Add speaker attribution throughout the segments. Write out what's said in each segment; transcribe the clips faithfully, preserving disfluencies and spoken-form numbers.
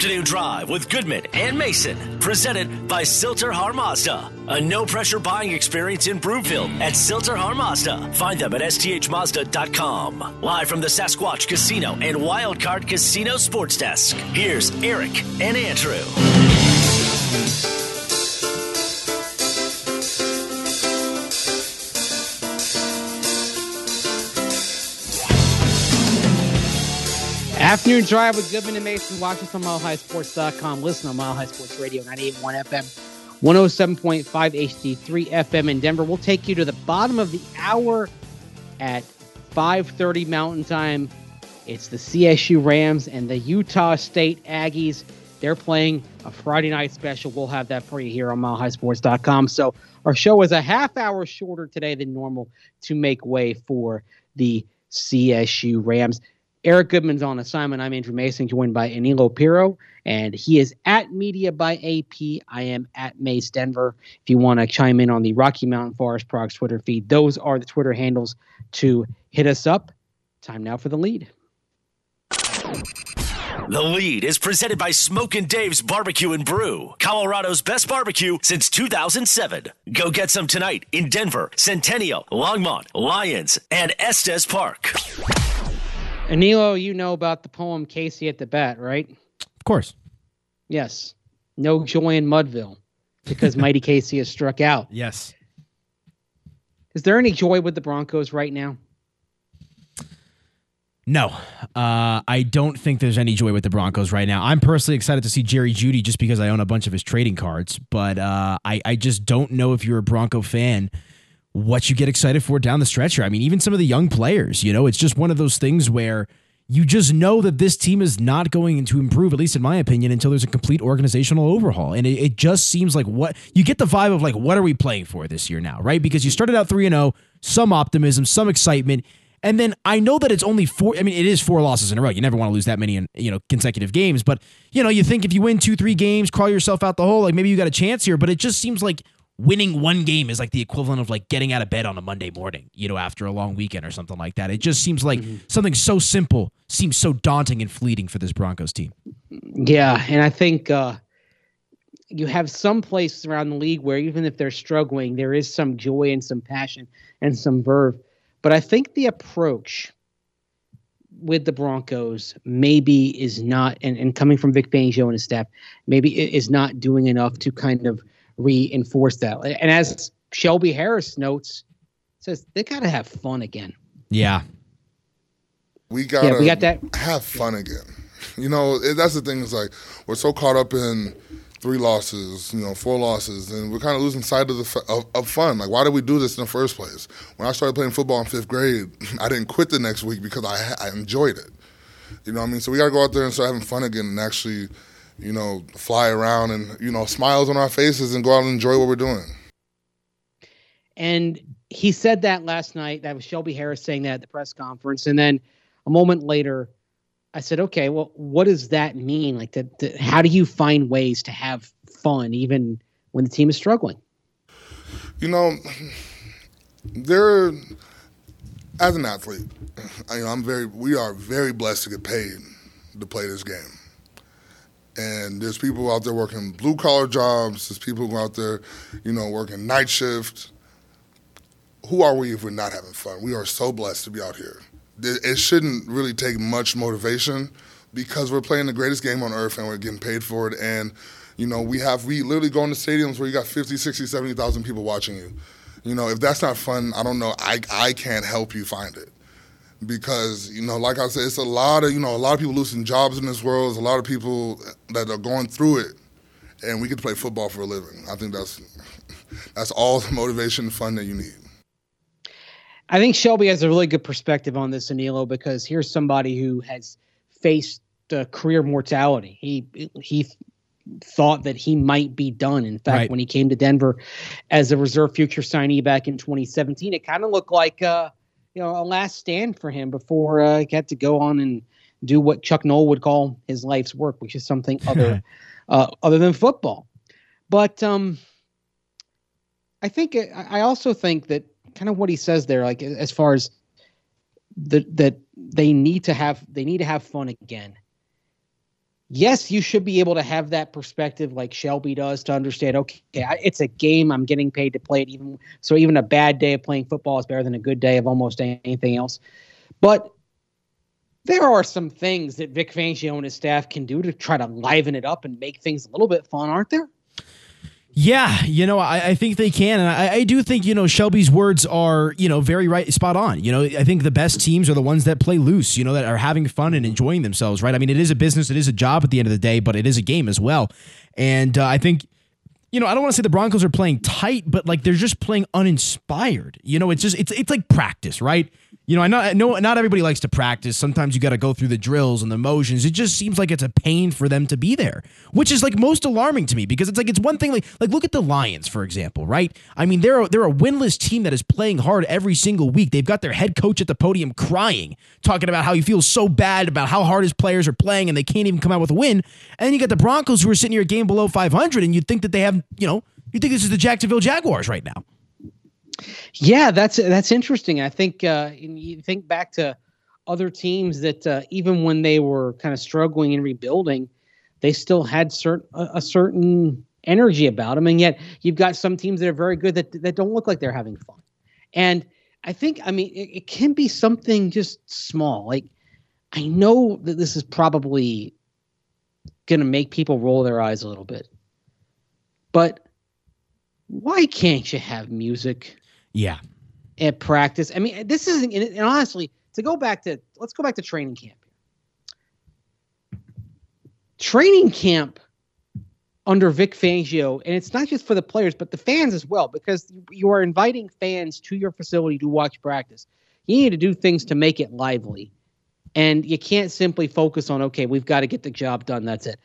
Speaker 1: Afternoon Drive with Goodman and Mason, presented by Silter-Har Mazda. A no-pressure buying experience in Broomfield at Silter-Har Mazda. Find them at S T H Mazda dot com. Live from the Sasquatch Casino and Wildcard Casino Sports Desk, here's Eric and Andrew.
Speaker 2: Afternoon Drive with Goodman and Mason, watching from Mile High Sports dot com. Listen on Mile High Sports Radio, ninety-eight point one F M, one oh seven point five H D three F M in Denver. We'll take you to the bottom of the hour at five thirty Mountain Time. It's the C S U Rams and the Utah State Aggies. They're playing a Friday night special. We'll have that for you here on Mile High Sports dot com. So our show is a half hour shorter today than normal to make way for the C S U Rams. Eric Goodman's on assignment. I'm Andrew Mason, joined by Anilo Piro, and he is at Media by A P. I am at Mace Denver. If you want to chime in on the Rocky Mountain Forest Products Twitter feed, those are the Twitter handles to hit us up. Time now for the lead.
Speaker 1: The Lead is presented by Smokin' Dave's Barbecue and Brew, Colorado's best barbecue since two thousand seven. Go get some tonight in Denver, Centennial, Longmont, Lyons, and Estes Park.
Speaker 2: Anilo, you know about the poem Casey at the Bat, right?
Speaker 3: Of course.
Speaker 2: Yes. No joy in Mudville because Mighty Casey has struck out.
Speaker 3: Yes.
Speaker 2: Is there any joy with the Broncos right now?
Speaker 3: No. Uh, I don't think there's any joy with the Broncos right now. I'm personally excited to see Jerry Jeudy just because I own a bunch of his trading cards, but uh, I, I just don't know if you're a Bronco fan what you get excited for down the stretch here. I mean, even some of the young players, you know, it's just one of those things where you just know that this team is not going to improve, at least in my opinion, until there's a complete organizational overhaul. And it, it just seems like what you get the vibe of like, what are we playing for this year now, right? Because you started out three and oh, some optimism, some excitement. And then I know that it's only four. I mean, it is four losses in a row. You never want to lose that many in, you know, consecutive games. But, you know, you think if you win two, three games, crawl yourself out the hole, like maybe you got a chance here. But it just seems like winning one game is like the equivalent of like getting out of bed on a Monday morning, you know, after a long weekend or something like that. It just seems like mm-hmm. something so simple seems so daunting and fleeting for this Broncos team.
Speaker 2: Yeah, and I think uh, you have some places around the league where even if they're struggling, there is some joy and some passion and some verve. But I think the approach with the Broncos maybe is not, and, and coming from Vic Fangio and his staff, maybe it is not doing enough to kind of reinforce that. And as Shelby Harris notes, says they got to have fun again.
Speaker 3: Yeah.
Speaker 4: We got
Speaker 2: yeah, we got that.
Speaker 4: have fun again. You know, that's the thing is like we're so caught up in three losses, you know, four losses, and we're kind of losing sight of the of, of fun. Like, why did we do this in the first place? When I started playing football in fifth grade, I didn't quit the next week because I I enjoyed it. You know what I mean? So we got to go out there and start having fun again and actually, you know, fly around and, you know, smiles on our faces and go out and enjoy what we're doing.
Speaker 2: And he said that last night. That was Shelby Harris saying that at the press conference. And then a moment later, I said, okay, well, what does that mean? Like, the, the, how do you find ways to have fun even when the team is struggling?
Speaker 4: You know, there, as an athlete, I, you know, I'm very, we are very blessed to get paid to play this game. And there's people out there working blue-collar jobs. There's people who are out there, you know, working night shift. Who are we if we're not having fun? We are so blessed to be out here. It shouldn't really take much motivation because we're playing the greatest game on earth and we're getting paid for it. And, you know, we have we literally go into stadiums where you got fifty, sixty, seventy thousand people watching you. You know, if that's not fun, I don't know. I, I can't help you find it. Because, you know, like I said, it's a lot of, you know, a lot of people losing jobs in this world. There's a lot of people that are going through it, and we get to play football for a living. I think that's that's all the motivation and fun that you need.
Speaker 2: I think Shelby has a really good perspective on this, Anilo, because here's somebody who has faced uh, career mortality. He he thought that he might be done. In fact, right. when he came to Denver as a reserve future signee back in twenty seventeen, it kind of looked like uh, you know a last stand for him before uh, he had to go on and do what Chuck Noll would call his life's work, which is something other uh, other than football. But um, I think I also think that. Kind of what he says there, like as far as the, that they need to have, they need to have fun again. yes, you should be able to have that perspective like Shelby does to understand, okay, it's a game. I'm getting paid to play it. Even so, even a bad day of playing football is better than a good day of almost anything else. But there are some things that Vic Fangio and his staff can do to try to liven it up and make things a little bit fun, aren't there?
Speaker 3: Yeah, you know, I, I think they can. And I, I do think, you know, Shelby's words are, you know, very right, spot on. You know, I think the best teams are the ones that play loose, you know, that are having fun and enjoying themselves, right? I mean, it is a business, it is a job at the end of the day, but it is a game as well. And uh, I think, you know, I don't want to say the Broncos are playing tight, but like they're just playing uninspired. You know, it's just, it's it's like practice, right? You know, I know, I know not everybody likes to practice. Sometimes you got to go through the drills and the motions. It just seems like it's a pain for them to be there, which is like most alarming to me because it's like it's one thing like like look at the Lions, for example, right? I mean, they're a, they're a winless team that is playing hard every single week. They've got their head coach at the podium crying, talking about how he feels so bad about how hard his players are playing and they can't even come out with a win. And then you got the Broncos who are sitting here a game below five hundred, and you'd think that they have, you know, you think this is the Jacksonville Jaguars right now.
Speaker 2: Yeah, that's that's interesting. I think uh, you think back to other teams that uh, even when they were kind of struggling and rebuilding, they still had certain a, a certain energy about them. And yet you've got some teams that are very good that that don't look like they're having fun. And I think, I mean, it, it can be something just small. Like, I know that this is probably going to make people roll their eyes a little bit, but why can't you have music?
Speaker 3: Yeah.
Speaker 2: At practice. I mean, this isn't, and honestly, to go back to, let's go back to training camp. Training camp under Vic Fangio, and it's not just for the players, but the fans as well, because you are inviting fans to your facility to watch practice. You need to do things to make it lively. And you can't simply focus on, okay, we've got to get the job done. That's it.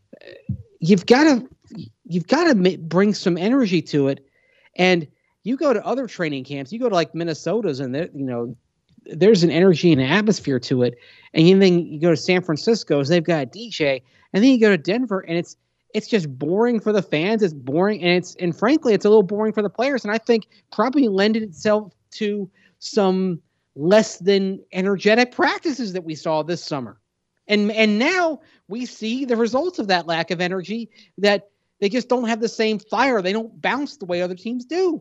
Speaker 2: You've got to, you've got to bring some energy to it. And you go to other training camps, you go to like Minnesota's, and there, you know, there's an energy and an atmosphere to it. And then you go to San Francisco's, they've got a D J, and then you go to Denver, and it's it's just boring for the fans. It's boring, and it's and frankly, it's a little boring for the players. And I think probably lended itself to some less than energetic practices that we saw this summer. And and now we see the results of that lack of energy, that they just don't have the same fire. They don't bounce the way other teams do.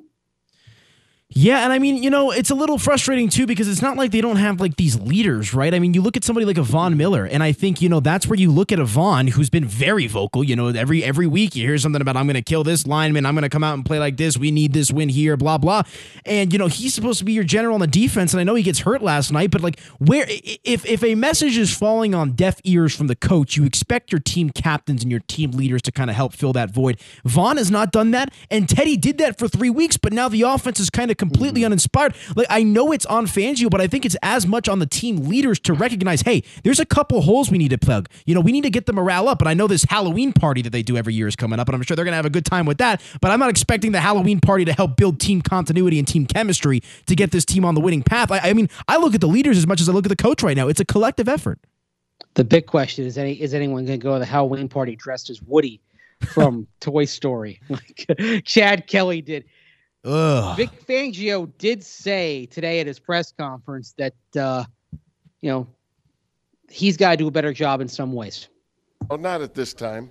Speaker 3: Yeah, and I mean, you know, it's a little frustrating too because it's not like they don't have like these leaders, right? I mean, you look at somebody like a Von Miller, and I think, you know, that's where you look at a Von who's been very vocal. You know, every every week you hear something about, I'm going to kill this lineman, I'm going to come out and play like this, we need this win here, blah, blah. And, you know, he's supposed to be your general on the defense, and I know he gets hurt last night, but like, where if, if a message is falling on deaf ears from the coach, you expect your team captains and your team leaders to kind of help fill that void. Von has not done that, and Teddy did that for three weeks, but now the offense is kind of completely uninspired. Like, I know it's on Fangio, but I think it's as much on the team leaders to recognize, hey, there's a couple holes we need to plug. You know, we need to get the morale up. And I know this Halloween party that they do every year is coming up, and I'm sure they're going to have a good time with that. But I'm not expecting the Halloween party to help build team continuity and team chemistry to get this team on the winning path. I, I mean, I look at the leaders as much as I look at the coach right now. It's a collective effort.
Speaker 2: The big question is, any is anyone going to go to the Halloween party dressed as Woody from Toy Story, like Chad Kelly did?
Speaker 3: Ugh.
Speaker 2: Vic Fangio did say today at his press conference that, uh, you know, he's got to do a better job in some ways.
Speaker 5: Oh, not at this time.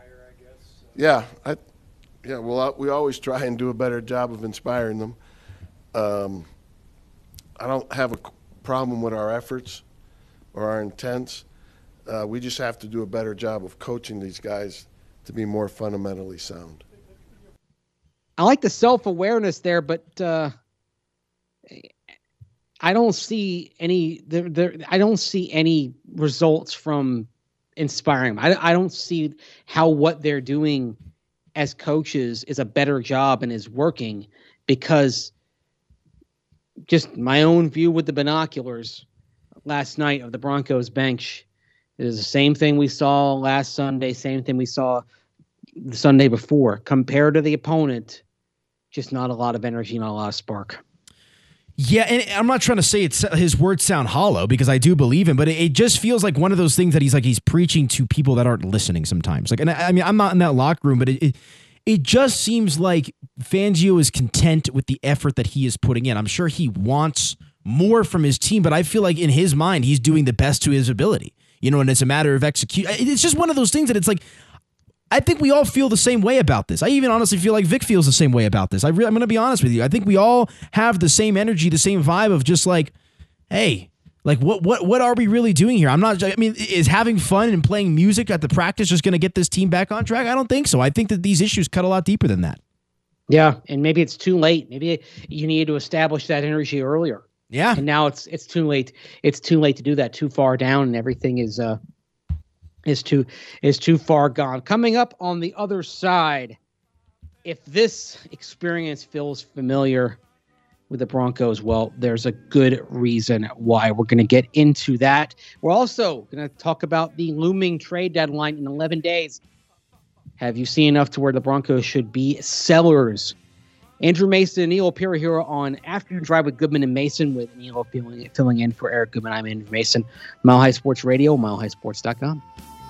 Speaker 5: Yeah, I, yeah. Well, we always try and do a better job of inspiring them. Um, I don't have a problem with our efforts or our intents. Uh, we just have to do a better job of coaching these guys to be more fundamentally sound.
Speaker 2: I like the self-awareness there, but uh, I don't see any. There, there, I don't see any results from inspiring them. I, I don't see how what they're doing as coaches is a better job and is working, because just my own view with the binoculars last night of the Broncos bench is the same thing we saw last Sunday, same thing we saw the Sunday before. Compared to the opponent, just not a lot of energy, not a lot of spark.
Speaker 3: Yeah, and I'm not trying to say it's his words sound hollow, because I do believe him, but it, it just feels like one of those things that he's like he's preaching to people that aren't listening sometimes. Like, and I, I mean, I'm not in that locker room, but it, it it just seems like Fangio is content with the effort that he is putting in. I'm sure he wants more from his team, but I feel like in his mind he's doing the best to his ability. you know, and it's a matter of execute. It's just one of those things that it's like, I think we all feel the same way about this. I even honestly feel like Vic feels the same way about this. I re- I'm going to be honest with you. I think we all have the same energy, the same vibe of just like, hey, like what what what are we really doing here? I'm not. I mean, is having fun and playing music at the practice just going to get this team back on track? I don't think so. I think that these issues cut a lot deeper than that.
Speaker 2: Yeah, and maybe it's too late. Maybe you need to establish that energy earlier.
Speaker 3: Yeah,
Speaker 2: and now it's it's too late. It's too late to do that. Too far down, and everything is uh is too is too far gone. Coming up on the other side, if this experience feels familiar with the Broncos, well, there's a good reason why. We're going to get into that. We're also going to talk about the looming trade deadline in eleven days. Have you seen enough to where the Broncos should be sellers? Andrew Mason and Neil Opera here on Afternoon Drive with Goodman and Mason, with Neil filling, filling in for Eric Goodman. I'm Andrew Mason. Mile High Sports Radio, mile high sports dot com.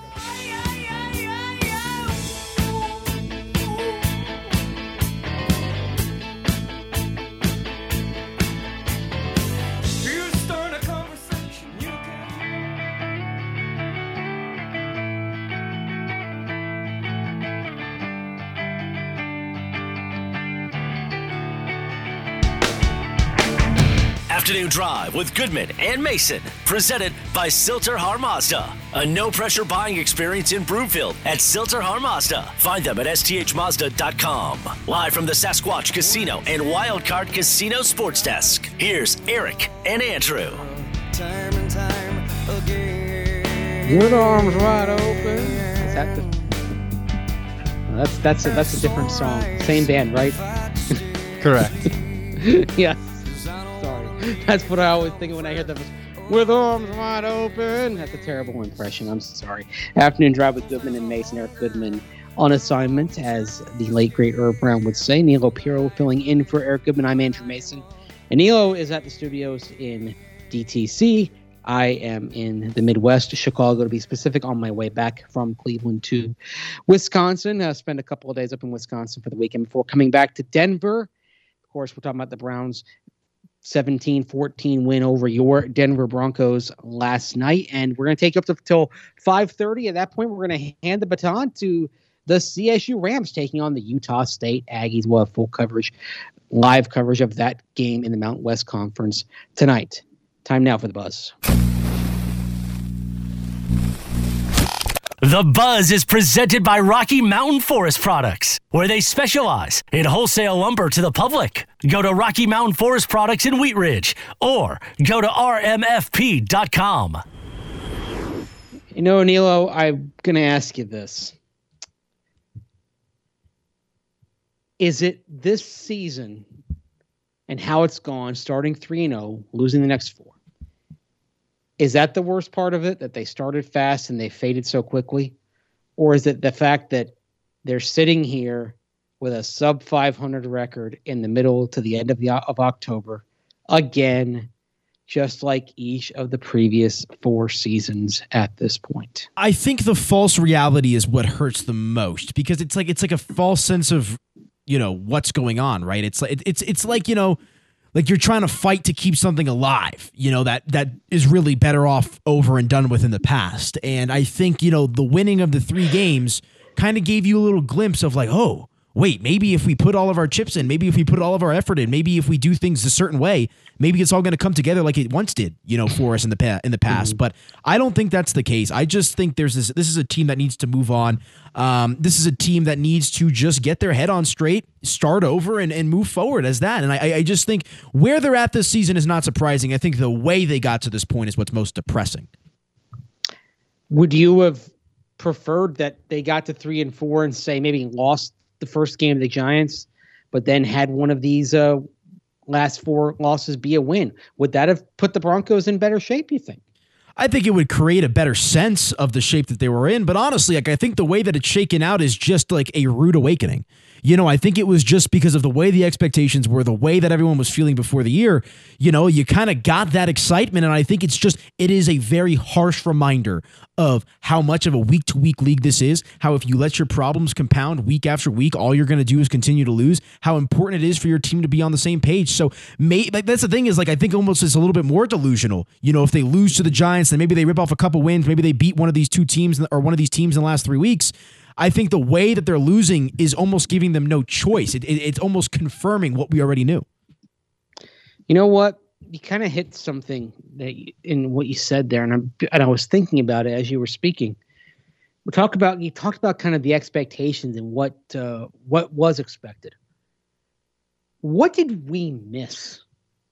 Speaker 1: Afternoon Drive with Goodman and Mason, presented by Silter Har Mazda. A no-pressure buying experience in Broomfield at Silter Har Mazda. Find them at S T H Mazda dot com. Live from the Sasquatch Casino and Wildcard Casino Sports Desk, here's Eric and Andrew.
Speaker 2: Time and time again. With arms wide open. Is that the... well, that's that's a, that's a different song. Same band, right?
Speaker 6: Correct.
Speaker 2: Yeah. That's what I always think when I hear that. With arms wide open. That's a terrible impression. I'm sorry. Afternoon Drive with Goodman and Mason. Eric Goodman on assignment, as the late, great Herb Brown would say. Neil Opiro filling in for Eric Goodman. I'm Andrew Mason. And Neil is at the studios in D T C. I am in the Midwest, Chicago to be specific, on my way back from Cleveland to Wisconsin. I spent a couple of days up in Wisconsin for the weekend before coming back to Denver. Of course, we're talking about the Browns' seventeen fourteen win over your Denver Broncos last night. And we're going to take you up to till five thirty. At that point, we're going to hand the baton to the C S U Rams taking on the Utah State Aggies. We'll have full coverage, live coverage of that game in the Mountain West Conference tonight. Time now for the Buzz.
Speaker 1: The Buzz is presented by Rocky Mountain Forest Products, where they specialize in wholesale lumber to the public. Go to Rocky Mountain Forest Products in Wheat Ridge or go to R M F P dot com.
Speaker 2: You know, Nilo, I'm going to ask you this. Is it this season and how it's gone, starting three and oh, losing the next four? Is that the worst part of it, that they started fast and they faded so quickly? Or is it the fact that they're sitting here with a sub five hundred record in the middle to the end of the of October, again, just like each of the previous four seasons at this point?
Speaker 3: I think the false reality is what hurts the most, because it's like it's like a false sense of, you know, what's going on, right? It's like it's it's like, you know, like you're trying to fight to keep something alive, you know, that that is really better off over and done with in the past. And I think, you know, the winning of the three games kind of gave you a little glimpse of like, oh, wait, maybe if we put all of our chips in, maybe if we put all of our effort in, maybe if we do things a certain way, maybe it's all going to come together like it once did, you know, for us in the pa- in the past. Mm-hmm. But I don't think that's the case. I just think there's this. This is a team that needs to move on. Um, this is a team that needs to just get their head on straight, start over, and, and move forward as that. And I, I just think where they're at this season is not surprising. I think the way they got to this point is what's most depressing.
Speaker 2: Would you have preferred that they got to three and four and say maybe lost the first game of the Giants, but then had one of these uh, last four losses be a win? Would that have put the Broncos in better shape, you think?
Speaker 3: I think it would create a better sense of the shape that they were in. But honestly, like I think the way that it's shaken out is just like a rude awakening. You know, I think it was just because of the way the expectations were, the way that everyone was feeling before the year. You know, you kind of got that excitement, and I think it's just, it is a very harsh reminder of how much of a week-to-week league this is, how if you let your problems compound week after week, all you're going to do is continue to lose, how important it is for your team to be on the same page. So may, like, that's the thing is, like, I think almost it's a little bit more delusional. You know, if they lose to the Giants, then maybe they rip off a couple wins, maybe they beat one of these two teams or one of these teams in the last three weeks. I think the way that they're losing is almost giving them no choice. It, it, it's almost confirming what we already knew.
Speaker 2: You know what? You kind of hit something that you, in what you said there, and, I'm, and I was thinking about it as you were speaking. We talk about you talked about kind of the expectations and what uh, what was expected. What did we miss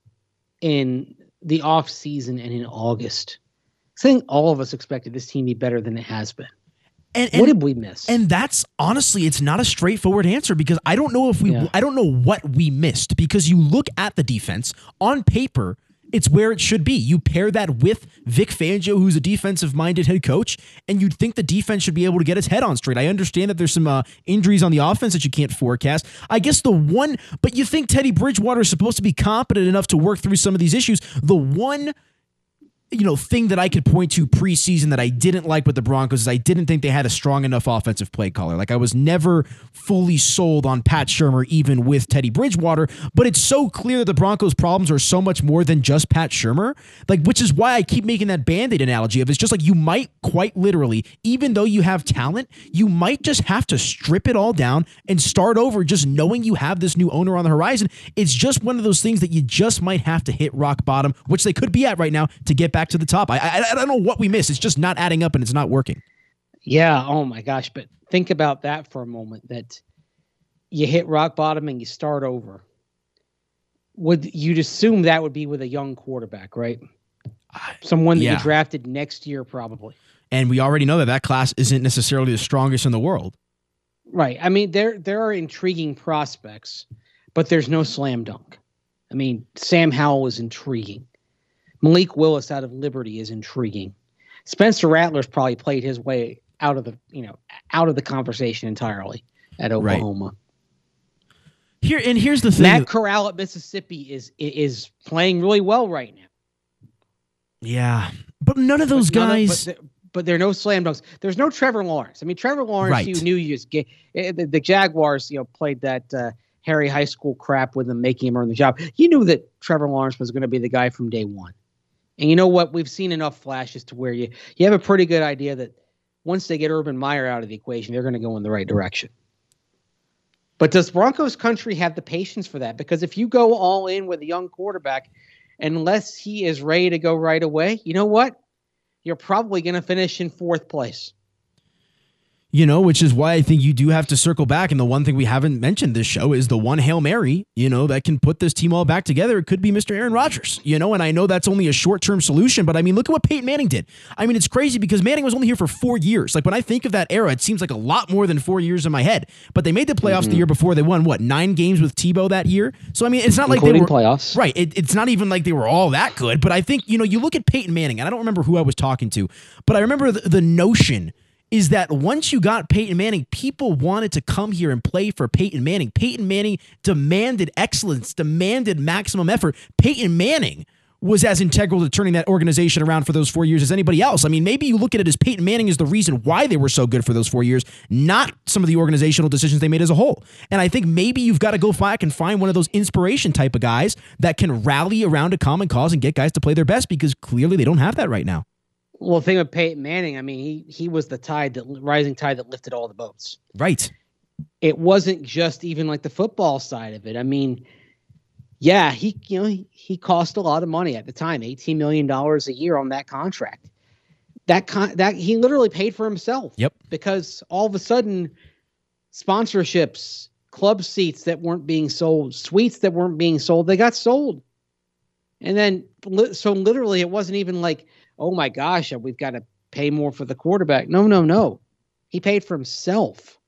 Speaker 2: in the off season and in August? I think all of us expected this team to be better than it has been. And, and, what did we miss?
Speaker 3: And that's honestly, it's not a straightforward answer because I don't know if we, yeah. I don't know what we missed because you look at the defense on paper, it's where it should be. You pair that with Vic Fangio, who's a defensive-minded head coach, and you'd think the defense should be able to get its head on straight. I understand that there's some uh, injuries on the offense that you can't forecast. I guess the one, but you think Teddy Bridgewater is supposed to be competent enough to work through some of these issues. The one you know, thing that I could point to preseason that I didn't like with the Broncos is I didn't think they had a strong enough offensive play caller. Like I was never fully sold on Pat Shurmur, even with Teddy Bridgewater, but it's so clear that the Broncos' problems are so much more than just Pat Shurmur, like, which is why I keep making that Band-Aid analogy of it's just like you might quite literally, even though you have talent, you might just have to strip it all down and start over just knowing you have this new owner on the horizon. It's just one of those things that you just might have to hit rock bottom, which they could be at right now to get back to the top. I, I I don't know what we miss. It's just not adding up and it's not working.
Speaker 2: Yeah. Oh my gosh. But think about that for a moment, that you hit rock bottom and you start over. Would you'd assume that would be with a young quarterback, right? Someone that yeah. you drafted next year, probably.
Speaker 3: And we already know that that class isn't necessarily the strongest in the world.
Speaker 2: Right. I mean, there there are intriguing prospects, but there's no slam dunk. I mean, Sam Howell is intriguing. Malik Willis out of Liberty is intriguing. Spencer Rattler's probably played his way out of the, you know, out of the conversation entirely at Oklahoma.
Speaker 3: Right. Here and here's the thing.
Speaker 2: Matt Corral at Mississippi is is playing really well right now.
Speaker 3: Yeah, but none of those but guys.
Speaker 2: Of, but, but there are no slam dunks. There's no Trevor Lawrence. I mean, Trevor Lawrence, right. you knew you just get the, the Jaguars. You know, played that uh, Harry High School crap with him, making him earn the job. You knew that Trevor Lawrence was going to be the guy from day one. And you know what? We've seen enough flashes to where you you have a pretty good idea that once they get Urban Meyer out of the equation, they're going to go in the right direction. But does Broncos country have the patience for that? Because if you go all in with a young quarterback, unless he is ready to go right away, you know what? You're probably going to finish in fourth place.
Speaker 3: You know, which is why I think you do have to circle back. And the one thing we haven't mentioned this show is the one Hail Mary, you know, that can put this team all back together. It could be Mister Aaron Rodgers, you know, and I know that's only a short-term solution, but I mean, look at what Peyton Manning did. I mean, it's crazy because Manning was only here for four years. Like when I think of that era, it seems like a lot more than four years in my head, but they made the playoffs mm-hmm. the year before. They won, what, nine games with Tebow that year? So, I mean, it's not
Speaker 2: Including
Speaker 3: like they were
Speaker 2: playoffs.
Speaker 3: Right. It, it's not even like they were all that good, but I think, you know, you look at Peyton Manning, and I don't remember who I was talking to, but I remember the, the notion is that once you got Peyton Manning, people wanted to come here and play for Peyton Manning. Peyton Manning demanded excellence, demanded maximum effort. Peyton Manning was as integral to turning that organization around for those four years as anybody else. I mean, maybe you look at it as Peyton Manning is the reason why they were so good for those four years, not some of the organizational decisions they made as a whole. And I think maybe you've got to go back and find one of those inspiration type of guys that can rally around a common cause and get guys to play their best, because clearly they don't have that right now.
Speaker 2: Well, the thing with Peyton Manning, I mean, he he was the tide, that rising tide that lifted all the boats.
Speaker 3: Right.
Speaker 2: It wasn't just even like the football side of it. I mean, yeah, he you know he, he cost a lot of money at the time, eighteen million dollars a year on that contract. That con- that he literally paid for himself.
Speaker 3: Yep.
Speaker 2: Because all of a sudden, sponsorships, club seats that weren't being sold, suites that weren't being sold, they got sold. And then, so literally, it wasn't even like, oh my gosh, we've got to pay more for the quarterback. No, no, no. He paid for himself.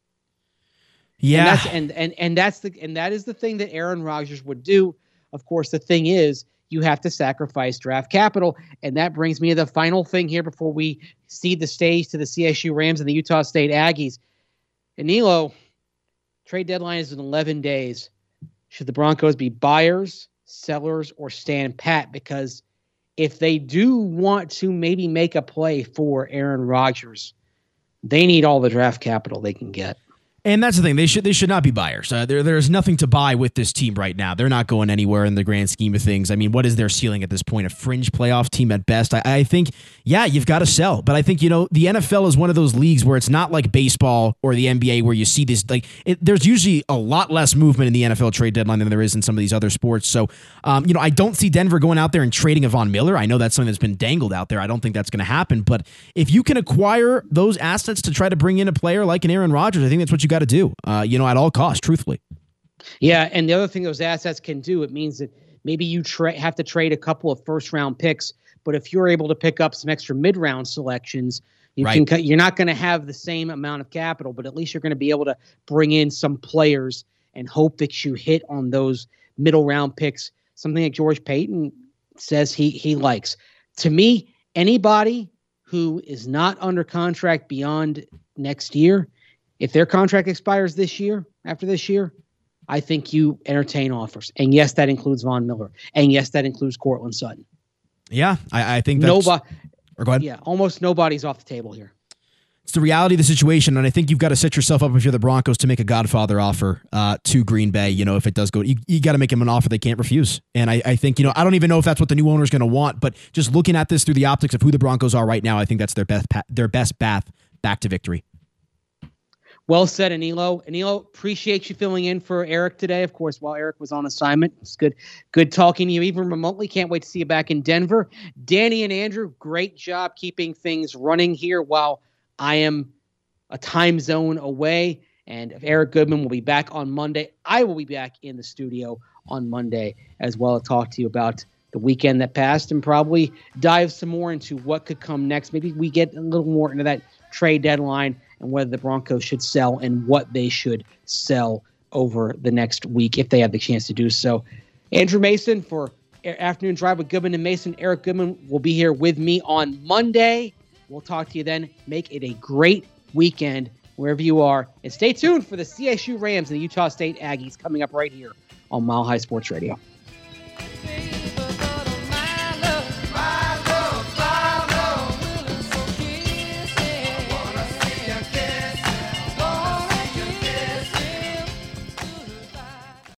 Speaker 3: Yeah.
Speaker 2: And that's, and, and, and that's the, and that is the thing that Aaron Rodgers would do. Of course, the thing is, you have to sacrifice draft capital. And that brings me to the final thing here before we cede the stage to the C S U Rams and the Utah State Aggies. Danilo, Trade deadline is in eleven days. Should the Broncos be buyers, sellers, or stand pat? Because if they do want to maybe make a play for Aaron Rodgers, they need all the draft capital they can get.
Speaker 3: And that's the thing. They should they should not be buyers. Uh, there There's nothing to buy with this team right now. They're not going anywhere in the grand scheme of things. I mean, what is their ceiling at this point? A fringe playoff team at best? I, I think, yeah, you've got to sell. But I think, you know, the N F L is one of those leagues where it's not like baseball or the N B A where you see this. Like, it, there's usually a lot less movement in the N F L trade deadline than there is in some of these other sports. So, um, you know, I don't see Denver going out there and trading a Von Miller. I know that's something that's been dangled out there. I don't think that's going to happen. But if you can acquire those assets to try to bring in a player like an Aaron Rodgers, I think that's what you got to do. Uh, you know, at all costs, truthfully.
Speaker 2: Yeah, and the other thing those assets can do, it means that maybe you tra- have to trade a couple of first-round picks, but if you're able to pick up some extra mid-round selections, you
Speaker 3: right.
Speaker 2: can cut, you're not going to have the same amount of capital, but at least you're going to be able to bring in some players and hope that you hit on those middle-round picks, something that George Payton says he he likes. To me, anybody who is not under contract beyond next year, if their contract expires this year, after this year, I think you entertain offers. And yes, that includes Von Miller. And yes, that includes Courtland Sutton.
Speaker 3: Yeah, I, I think that's...
Speaker 2: Nobody,
Speaker 3: or go ahead.
Speaker 2: Yeah, almost nobody's off the table here.
Speaker 3: It's the reality of the situation, and I think you've got to set yourself up if you're the Broncos to make a Godfather offer uh, to Green Bay. You know, if it does go, you, you got to make him an offer they can't refuse. And I, I think, you know, I don't even know if that's what the new owner is going to want, but just looking at this through the optics of who the Broncos are right now, I think that's their best pa- their best path back to victory.
Speaker 2: Well said, Anilo. Anilo, appreciate you filling in for Eric today. Of course, while Eric was on assignment, it's good, good talking to you, even remotely. Can't wait to see you back in Denver. Danny and Andrew, great job keeping things running here while I am a time zone away. And Eric Goodman will be back on Monday. I will be back in the studio on Monday as well to talk to you about the weekend that passed and probably dive some more into what could come next. Maybe we get a little more into that trade deadline and whether the Broncos should sell and what they should sell over the next week if they have the chance to do so. Andrew Mason for Afternoon Drive with Goodman and Mason. Eric Goodman will be here with me on Monday. We'll talk to you then. Make it a great weekend wherever you are. And stay tuned for the C S U Rams and the Utah State Aggies coming up right here on Mile High Sports Radio.